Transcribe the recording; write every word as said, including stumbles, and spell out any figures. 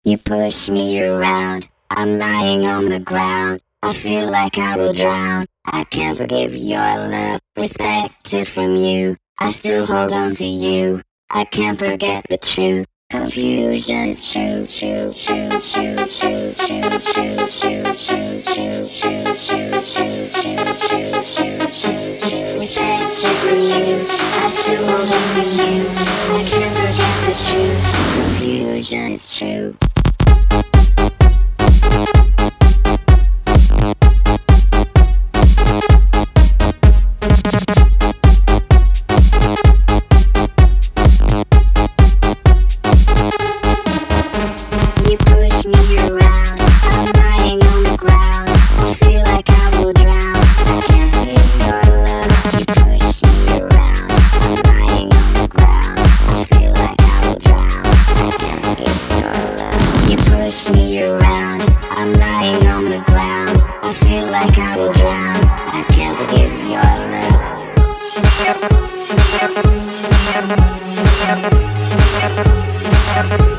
You push me around, I'm lying on the ground. I feel like I will drown. I can't forgive your love, respect it from you. I still hold on to you. I can't forget the truth. Confusion is true, true, true, true, true, true, true, true, true, true, true, true, true, true, true, true, true. Respect it from you. I still hold on to you. I can't forget the truth. Confusion is true. You push me around, I'm lying on the ground. I feel like I will drown. I can't feel your love. You push me around, I'm lying on the ground. I feel like I will drown. I can't feel your love. You push me around, I'm lying on the ground. I feel like I will drown. I can't forgive your love.